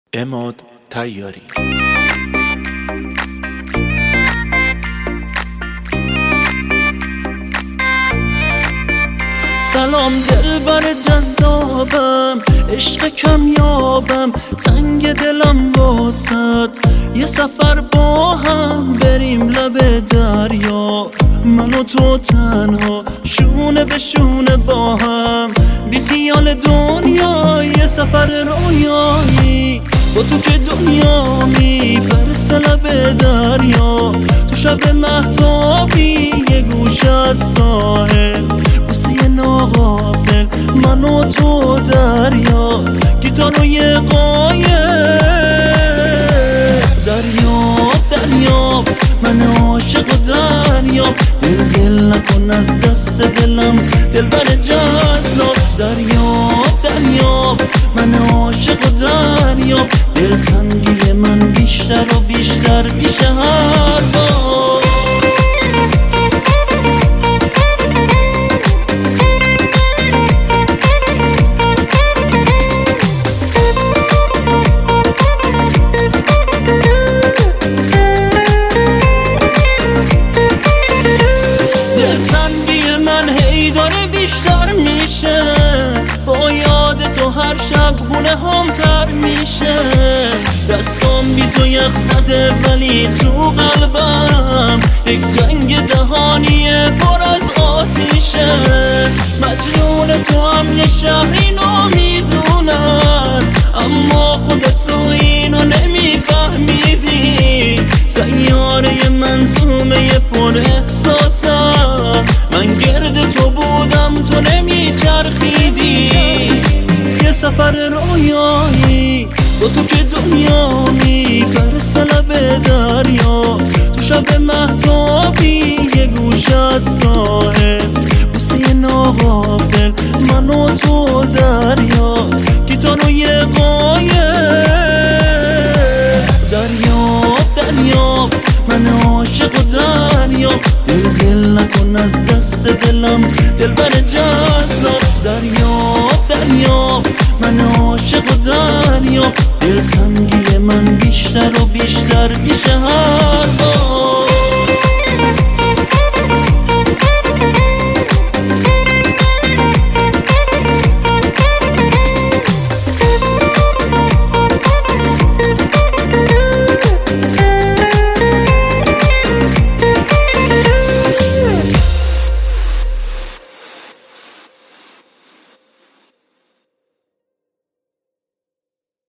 عماد طیاری. سلام دلبر جذابم، عشق کمیابم، تنگ دلم واسد، یه سفر با هم بریم لب دریا، من و تو تنها شونه به شونه با هم، بی خیال دنیا، یه سفر رویایی، با تو که دنیا میپرسه لب دریا، تو شب مهتابی یه گوش از ساحل، بوسه ناقافل من و تو دریا، گیتار و یه قایق، دریاب من عاشق و دریاب، دل نکن از دست دلم دلبر جذاب، دریاب من عاشق و دریاب، دلتنگی من بیشتر و بیشتر میشه هر بار. دلتنگی من هی داره بیشتر میشه، با یاد تو هر شب گونه هم تر میشه، دستام بی تو یخ زده ولی تو قلبم یک جنگ جهانیه پر از آتیشه، مجنون تو هم یه شهری نمیدونن، اما خودت تو اینو نمیفهمیدی، سیاره منظومه پر احساسم، من گرد تو بودم تو نمیچرخیدی، یه سفر رویایی، با تو که دنیا میپرسه لب دریا، تو شب مهتابی یه گوش از ساحل، بوسه ناقافل من و تو دریا، گیتار و یه قایق، دریاب من عاشق و دریاب، دل نکن از دست دلم دلبر جذاب، دریاب من عاشق و دریاب، دلتنگی من بیشتر و بیشتر میشه.